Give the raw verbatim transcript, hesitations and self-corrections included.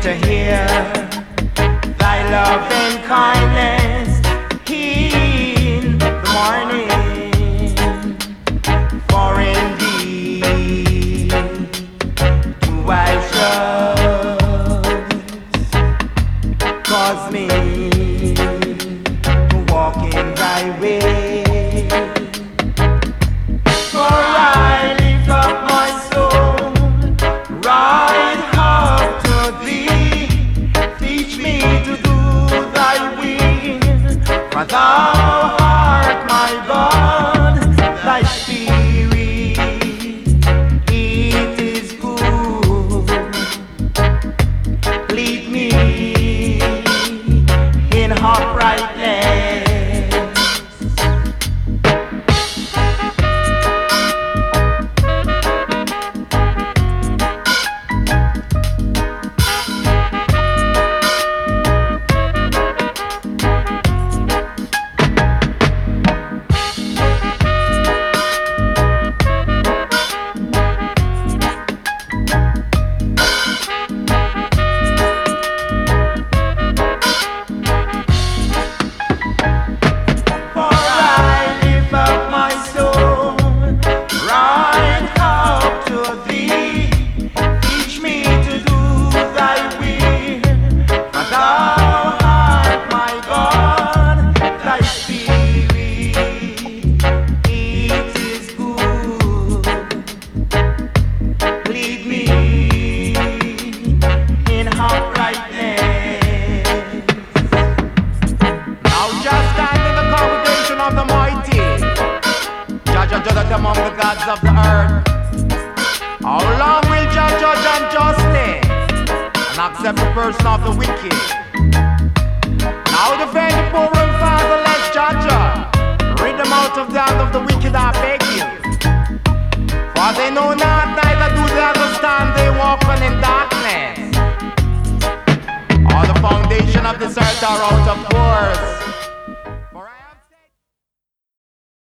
to hear thy love and kindness in the morning. For indeed do I trust, cause me to walk in thy way. For I lift up my soul right up to thee. Teach me to do thy will, for thou art my God. Thy spirit, it is good. Lead me in uprightness. Among the gods of the earth, how long will Jah judge unjustly and accept the person of the wicked? Now defend the poor and fatherless, Jah, rid them out of the hand of the wicked, I beg you. For they know not, neither do they understand, they walk on in darkness. All the foundation of this earth are out of course.